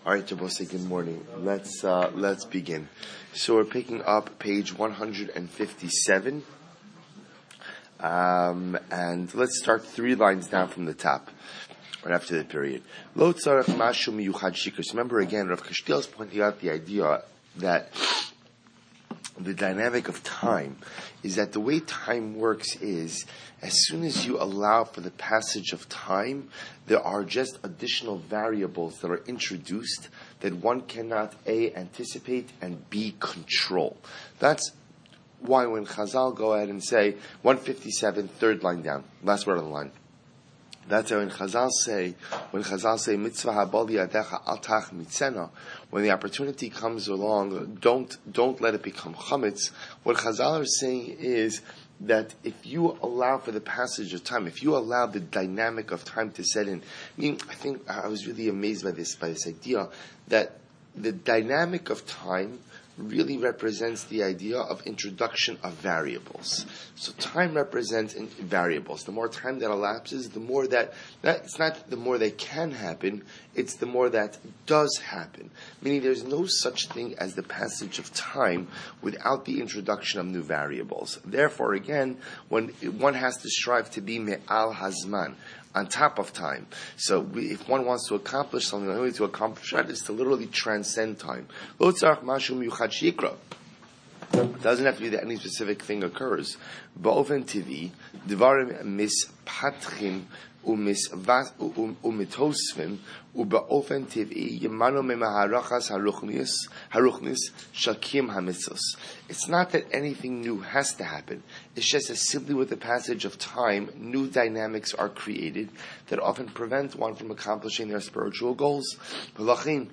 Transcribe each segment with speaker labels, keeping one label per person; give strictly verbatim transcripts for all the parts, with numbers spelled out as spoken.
Speaker 1: All right, Jabal, say good morning. Let's uh, let's begin. So we're picking up page one hundred fifty-seven, um, and let's start three lines down from the top, right after the period. Lo tzarech mashu miyuchad shikos. Remember again, Rav Kashtiel is pointing out the idea that the dynamic of time is that the way time works is, as soon as you allow for the passage of time, there are just additional variables that are introduced that one cannot A, anticipate, and B, control. That's why when Chazal go ahead and say, one fifty-seven, third line down, last word on the line. That's how when Chazal say, when Chazal say, mitzvah habali adecha al tach mitzena, when the opportunity comes along, don't, don't let it become chametz. What Chazal are saying is that if you allow for the passage of time, if you allow the dynamic of time to set in, I mean, I think I was really amazed by this, by this idea that the dynamic of time really represents the idea of introduction of variables. So time represents variables. The more time that elapses, the more that, that it's not the more that can happen, it's the more that does happen. Meaning there's no such thing as the passage of time without the introduction of new variables. Therefore, again, when one has to strive to be me'al hazman, on top of time. So we, if one wants to accomplish something, the only way to accomplish that is to literally transcend time. It doesn't have to be that any specific thing occurs. Ba'ofen tivi, dvarim mispatchim umitosvim uba'ofen tivi yemano memaharachas haruchnis haruchnis shakim hamitzos. It's not that anything new has to happen. It's just that simply with the passage of time, new dynamics are created that often prevent one from accomplishing their spiritual goals. Therefore,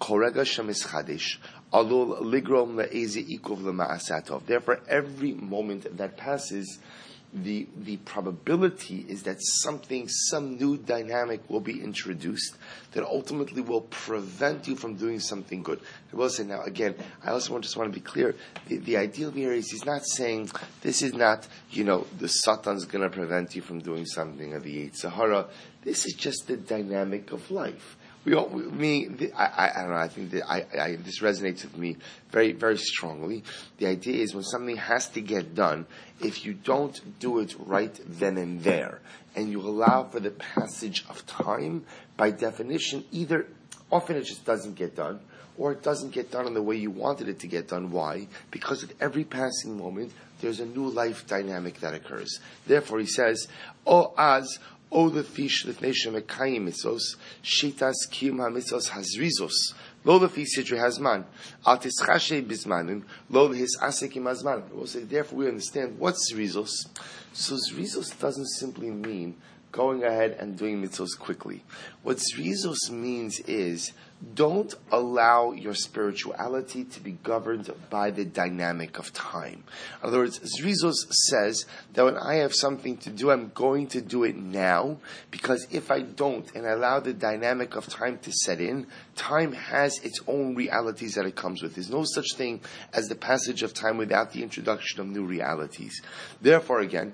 Speaker 1: every moment that passes, the the probability is that something, some new dynamic will be introduced that ultimately will prevent you from doing something good. I will say now, again, I also want, just want to be clear, the, the ideal here is he's not saying, this is not, you know, the Satan's going to prevent you from doing something, or the Yetzer Hara. This is just the dynamic of life. We all, we, me, the, I, I, I don't know, I think that I, I, this resonates with me very, very strongly. The idea is when something has to get done, if you don't do it right then and there, and you allow for the passage of time, by definition, either, often it just doesn't get done, or it doesn't get done in the way you wanted it to get done. Why? Because at every passing moment, there's a new life dynamic that occurs. Therefore, he says, O az, O the fish lifnei shemekayim mitzvos shitas kiyum hamitzvos hazrizos lo lefi sidrei hazman al tischashe bizmanim lo lehis asik im hazman. We'll say, therefore we understand what's zrizos. So zrizos doesn't simply mean going ahead and doing mitzvos quickly. What zrizos means is, don't allow your spirituality to be governed by the dynamic of time. In other words, Zrizos says that when I have something to do, I'm going to do it now, because if I don't and allow the dynamic of time to set in, time has its own realities that it comes with. There's no such thing as the passage of time without the introduction of new realities. Therefore, again,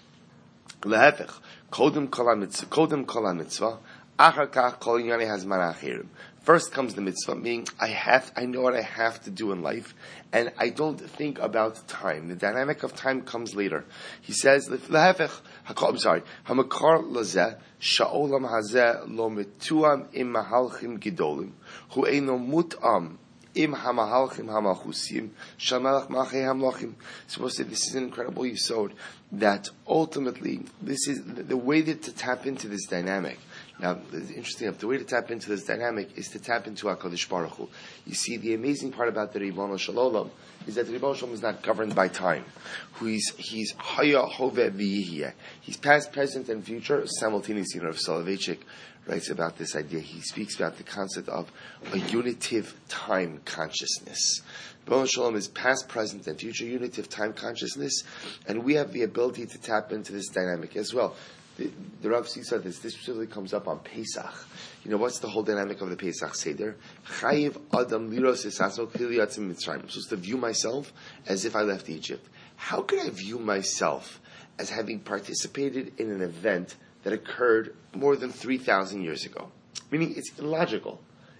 Speaker 1: Lehefech, Kodem kol ha-mitzvah, Kodem kol ha-mitzvah, Achar kach kol inyane hazman achirim. First comes the mitzvah, meaning I have, I know what I have to do in life, and I don't think about time. The dynamic of time comes later. He says, I'm sorry, Hamakar lazeh, sha'olam hazeh lo metuam im mahalchim gidolim, hu eino mut'am im hamahalchim hamalchusim, shamelach machei hamlochim. Supposed to say, this is an incredible yisod, that ultimately, this is the way that to tap into this dynamic. Now, it's interesting enough, the way to tap into this dynamic is to tap into HaKadosh Baruch Hu. You see, the amazing part about the Ribono Shel Olam is that the Ribono Shel Olam is not governed by time. He's he's Haya Hoveh V'Yihiyeh. He's past, present, and future simultaneously. Rav Soloveitchik writes about this idea. He speaks about the concept of a unitive time consciousness. Ribono Shel Olam is past, present, and future unitive time consciousness, and we have the ability to tap into this dynamic as well. The, the Rav said this. This specifically comes up on Pesach. You know, what's the whole dynamic of the Pesach Seder? Chayiv Adam Liros Esaso Kili Yatzim Mitzrayim. I'm supposed to view myself as if I left Egypt. How can I view myself as having participated in an event that occurred more than three thousand years ago? Meaning, it's illogical.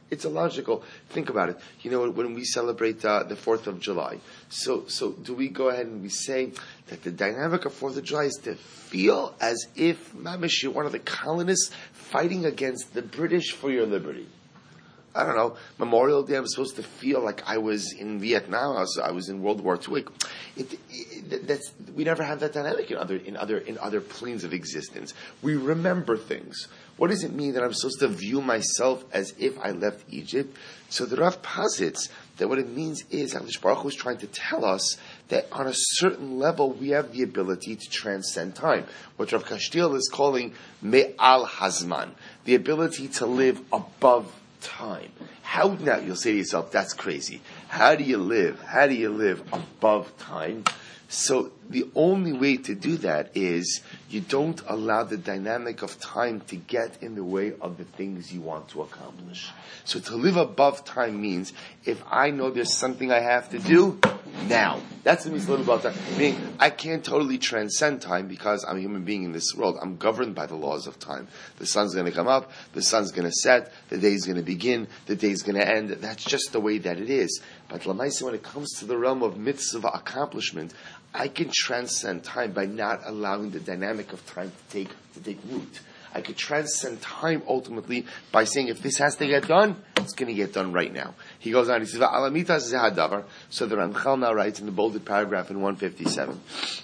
Speaker 1: It's illogical. Think about it. You know, when we celebrate uh, the fourth of July, so so do we go ahead and we say that the dynamic of fourth of July is to feel as if, mamish, you're one of the colonists fighting against the British for your liberty? I don't know, Memorial Day, I'm supposed to feel like I was in Vietnam, I was, I was in World War Two. It, it, it, that's, we never have that dynamic in other, in other, in other planes of existence. We remember things. What does it mean that I'm supposed to view myself as if I left Egypt? So the Rav posits that what it means is HaKadosh Baruch Hu is trying to tell us that on a certain level we have the ability to transcend time. What Rav Kashtil is calling Me'al Hazman, the ability to live above time. How now? You'll say to yourself, that's crazy. How do you live? How do you live above time? So the only way to do that is you don't allow the dynamic of time to get in the way of the things you want to accomplish. So to live above time means if I know there's something I have to do, now. That's what it means to live above time. Meaning, I can't totally transcend time because I'm a human being in this world. I'm governed by the laws of time. The sun's going to come up, the sun's going to set, the day's going to begin, the day's going to end. That's just the way that it is. But Lamaisa, when it comes to the realm of mitzvah accomplishment, I can transcend time by not allowing the dynamic of time to take to take root. I could transcend time ultimately by saying if this has to get done, it's going to get done right now. He goes on, he says, "Alamita zehadavar." So the Ramchal now writes in the bolded paragraph in one fifty-seven.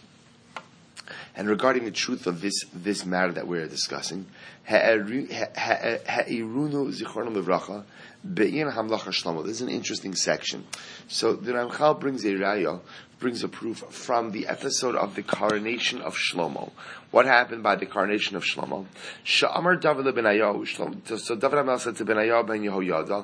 Speaker 1: And regarding the truth of this this matter that we're discussing, ha'irunu zichrono livracha be'in hamlacha shlomo. This is an interesting section. So the Ramchal brings a raya, brings a proof from the episode of the coronation of Shlomo. What happened by the coronation of Shlomo? Sha'amar David leBenayahu. So David HaMelech said to Benayahu ben Yehoyada,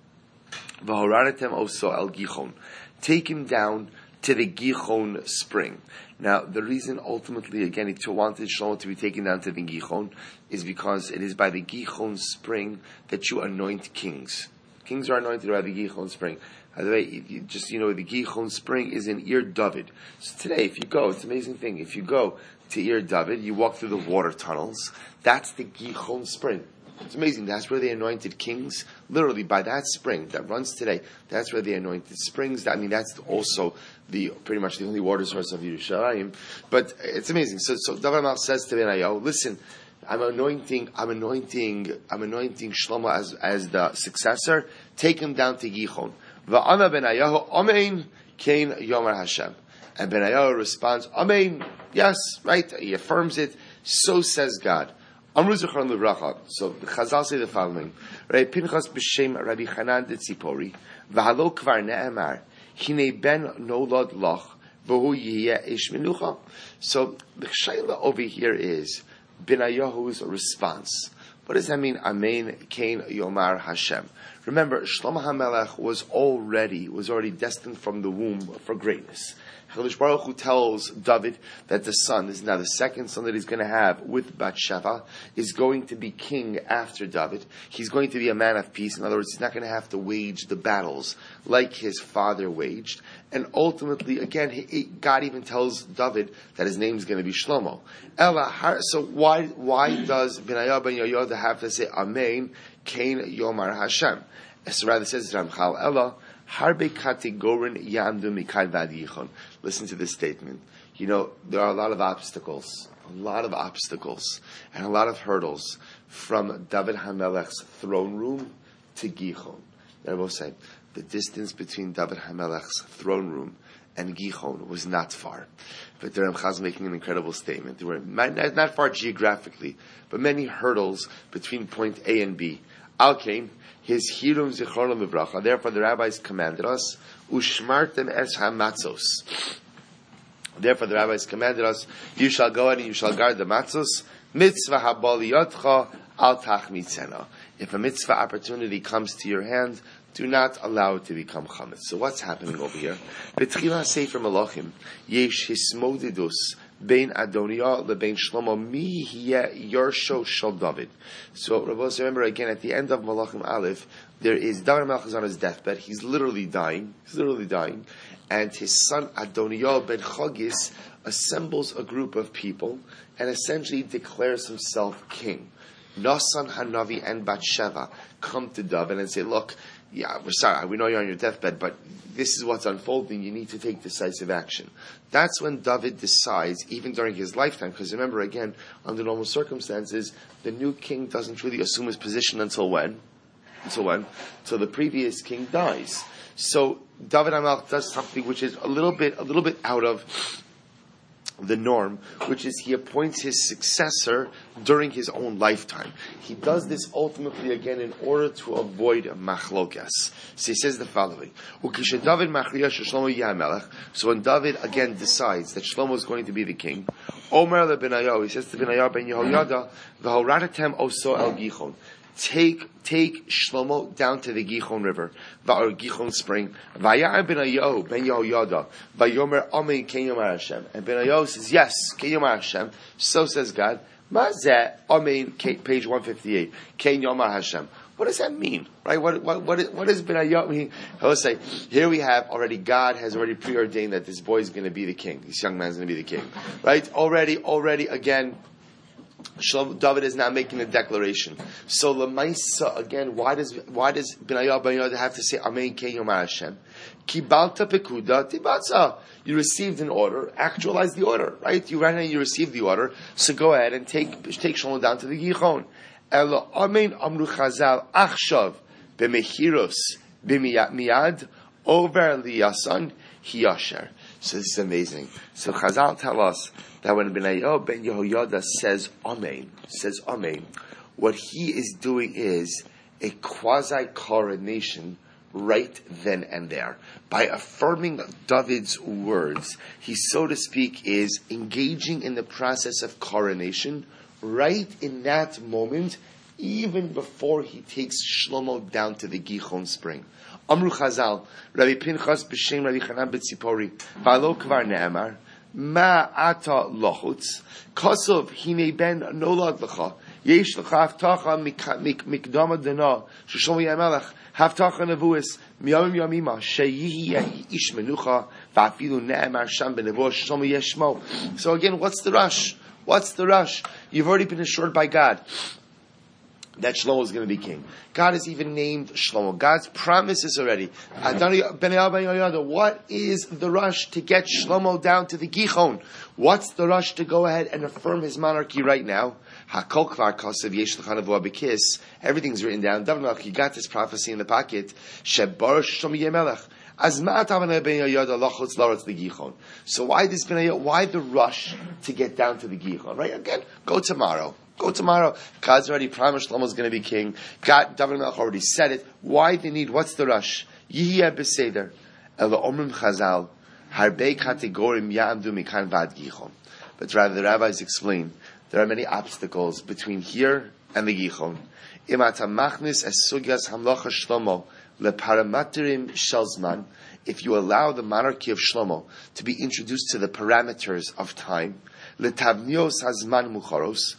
Speaker 1: "V'horadetem oso el Gichon." Take him down to the Gichon spring. Now, the reason ultimately, again, he wanted Shlomo to be taken down to the Gichon is because it is by the Gichon spring that you anoint kings. Kings are anointed by the Gichon spring. By the way, you just, you know, the Gichon spring is in Ir David. So today, if you go, it's an amazing thing. If you go to Ir David, you walk through the water tunnels. That's the Gichon spring. It's amazing. That's where they anointed kings. Literally, by that spring that runs today, that's where they anointed springs. I mean, that's also the pretty much the only water source of Yerushalayim. But it's amazing. So, so David HaMelech says to Benayahu, "Listen, I'm anointing, I'm anointing, I'm anointing Shlomo as as the successor. Take him down to Gichon." Va'ana Benayahu, Amen, Kain Yomer Hashem. And Benayahu responds, Amen, yes, right, he affirms it, so says God. Amru Zichron Livracha. So the Chazal say the following, Rabbi Pinchas b'shem Rabbi Chanan de Tzipori, V'halo kvar ne'emar, Hine ben nolad lach, V'hu yiyeh ish menucha. So the Shaila over here is Benayahu's response. What does that mean? Amen, Kain Yomar Hashem. Remember, Shlomo HaMelech was already was already destined from the womb for greatness. HaKadosh Baruch Hu tells David that the son, this is now the second son that he's going to have with Bathsheba, is going to be king after David. He's going to be a man of peace. In other words, he's not going to have to wage the battles like his father waged. And ultimately, again, he, God even tells David that his name is going to be Shlomo. Ella, so why why does Benayahu ben Yehoyada have to say Amen, Kain Yomar Hashem? So rather says Ramchal Ella, Harbe kategorin yamdu mikal vad yichon. Listen to this statement. You know, there are a lot of obstacles, a lot of obstacles, and a lot of hurdles from David HaMelech's throne room to Gichon. I will say, the distance between David HaMelech's throne room and Gichon was not far. But the Ramchal is making an incredible statement. There were not far geographically, but many hurdles between point A and B. Al came his hirum zichrono livracha. Therefore, the rabbis commanded us ushmartem es hamatzos. Therefore, the rabbis commanded us: you shall go and you shall guard the matzos. Mitzvah habaliyotcha al tachmitzena. If a mitzvah opportunity comes to your hand, do not allow it to become chametz. So, what's happening over here? Betchila Sefer Malachim yesh hismodidus bein Adoniah lebein Shlomo mi hiye yorsho shel David. So, Rabbi, remember again at the end of Malachim Aleph, there is David HaMelech is on his deathbed. He's literally dying. He's literally dying, and his son Adoniah ben Chagis assembles a group of people and essentially declares himself king. Nasan Hanavi and Bathsheba come to David and say, look, yeah, we're sorry, we know you're on your deathbed, but this is what's unfolding, you need to take decisive action. That's when David decides, even during his lifetime, because remember, again, under normal circumstances, the new king doesn't really assume his position until when? Until when? Until the previous king dies. So David HaMelech does something which is a little bit, a little bit out of the norm, which is he appoints his successor during his own lifetime. He does this ultimately again in order to avoid machlokas. So he says the following: so when David again decides that Shlomo is going to be the king, Omer le Benayahu, he says to Benayahu ben Yehoyada, v'horatatem oso el Gichon. Take, take Shlomo down to the Gihon River, or Gihon Spring. Vayar Benayahu ben Yehoyada, vayomer Amen Ken Yomar Hashem. And Benayahu says, yes, Ken Yomar Hashem. So says God. Mazeh Amen, page one fifty-eight. Ken Yomar Hashem. What does that mean, right? What what what, what does Benayahu mean? He'll say, here we have already. God has already preordained that this boy is going to be the king. This young man is going to be the king, right? Already, already again. Shlomo, David is now making a declaration. So Lamaisa again, why does why does Benayahu ben Yehoyada have to say Amen Ken Yomar Hashem? Kibalta pekuda tibatza. You received an order, actualize the order, right? You ran and you received the order, so go ahead and take take Shlomo down to the Gichon. Elo Amen Amru Chazal Achshav b'mechiros b'miyad over liyasan hiyasher. So this is amazing. So Chazal tell us that when Benayahu ben Yehoyada says Amen, says Amen, what he is doing is a quasi-coronation right then and there. By affirming David's words, he, so to speak, is engaging in the process of coronation right in that moment, even before he takes Shlomo down to the Gihon Spring. Amru Chazal, Rabbi Pinchas b'shem Rabbi Chanan b'Tzipori, v'alo kvar ne'amar, ma ata lochutz, kosov hine ben nolad l'cha, yesh l'cha haftacha mikdama dana, sheshlomo yamelech, haftacha nevuis, miyamim yamima, sheyihi ish menucha, v'afilu ne'amar sham b'nevuah, sheshlomo yeshmo. So again, what's the rush? What's the rush? You've already been assured by God that Shlomo is going to be king. God has even named Shlomo. God's promises already. Benayahu ben Yehoyada, what is the rush to get Shlomo down to the Gihon? What's the rush to go ahead and affirm his monarchy right now? Hakol kvar kasev yesh l'cha nevuah b'kis. Everything's written down. David HaMelech, you got this prophecy in the pocket. Shebar Shlomo Yemelech. So why this Benayahu? Why the rush to get down to the Gihon? Right? Again, go tomorrow. Go tomorrow. God's already promised Shlomo's going to be king. God, David HaMelech already said it. Why the need? What's the rush? Yihiyah b'seder. Ela omrim chazal. Harbei kategorim ya'amdu mikan vad Gihon. But rather, the rabbis explain, there are many obstacles between here and the Gihon. Imata machnis es sugyas hamlocha Shlomo leparamatrim shalzman. If you allow the monarchy of Shlomo to be introduced to the parameters of time, letavnios hazman mucharos,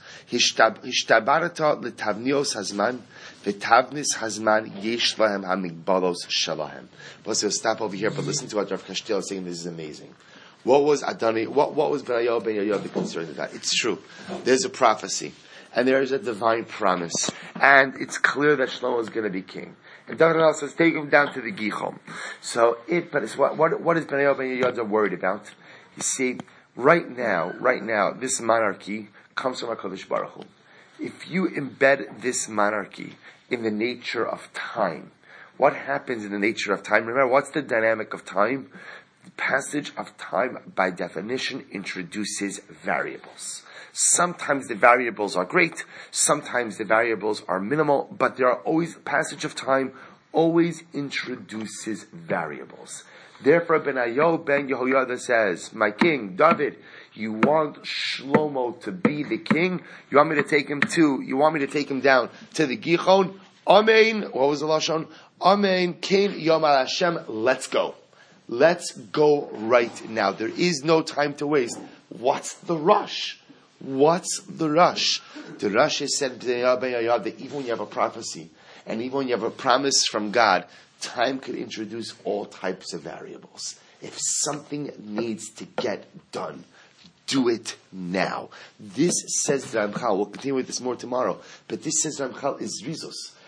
Speaker 1: hishtabarata letavnios hazman, vetavnis hazman yesh lahem hamigbalos shalahem. Plus, we'll stop over here, but listen to what Rav Kashtil is saying. This is amazing. What was Adoni? What what was Benayahu ben Yehoyada concerned about? It's true. There's a prophecy, and there is a divine promise, and it's clear that Shlomo is going to be king. And David HaMelech says, take him down to the Gihon. So, it, but it's what, what, what is Benayahu ben Yehoyada worried about? You see, right now, right now, this monarchy comes from HaKadosh Baruch Hu. If you embed this monarchy in the nature of time, what happens in the nature of time? Remember, what's the dynamic of time? The passage of time, by definition, introduces variables. Sometimes the variables are great, sometimes the variables are minimal, but there are always, passage of time always introduces variables. Therefore, Benayahu ben Yehoyada says, my king, David, you want Shlomo to be the king? You want me to take him to, you want me to take him down to the Gihon? Amen. What was the Lashon? Amen. Ken Yomar Hashem. Let's go. Let's go right now. There is no time to waste. What's the rush? What's the rush? The rush is said that even when you have a prophecy and even when you have a promise from God, time could introduce all types of variables. If something needs to get done, do it now. This says Ramchal. We'll continue with this more tomorrow. But this says Ramchal is Rizos.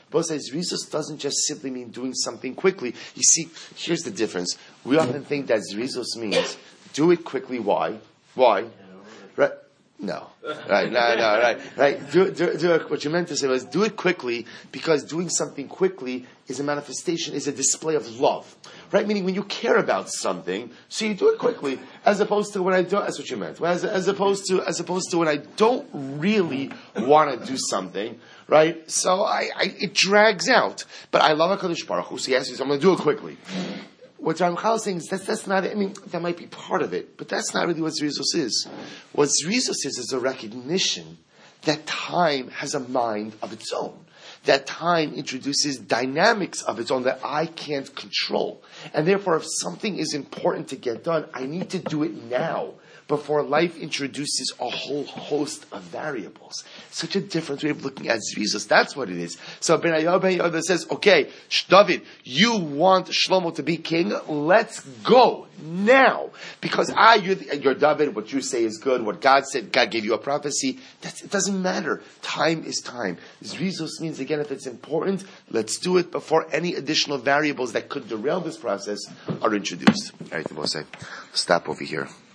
Speaker 1: Both says Zrizos doesn't just simply mean doing something quickly. You see, here's the difference. We often think that Zrizos means do it quickly. Why? Why? Right? No. Right, no, no, right, right. Do, do, do it, what you meant to say was do it quickly, because doing something quickly is a manifestation, is a display of love. Right? Meaning when you care about something, so you do it quickly, as opposed to when I don't, that's what you meant. As, as opposed to, as opposed to when I don't really want to do something, right? So I, I, it drags out. But I love HaKadosh Baruch Hu, so yes, I'm going to do it quickly. What Ramchal is saying is that's, that's not, I mean, that might be part of it, but that's not really what Zrizos is. What Zrizos is is a recognition that time has a mind of its own. That time introduces dynamics of its own that I can't control. And therefore, if something is important to get done, I need to do it now, before life introduces a whole host of variables. Such a different way of looking at Zrizos. That's what it is. So Ben Ayyub Ben Yehuda says, okay, David, you want Shlomo to be king? Let's go now. Because I, you're, the, you're David, what you say is good, what God said, God gave you a prophecy. That's, it doesn't matter. Time is time. Zrizos means, again, if it's important, let's do it before any additional variables that could derail this process are introduced. All right, we'll say, stop over here.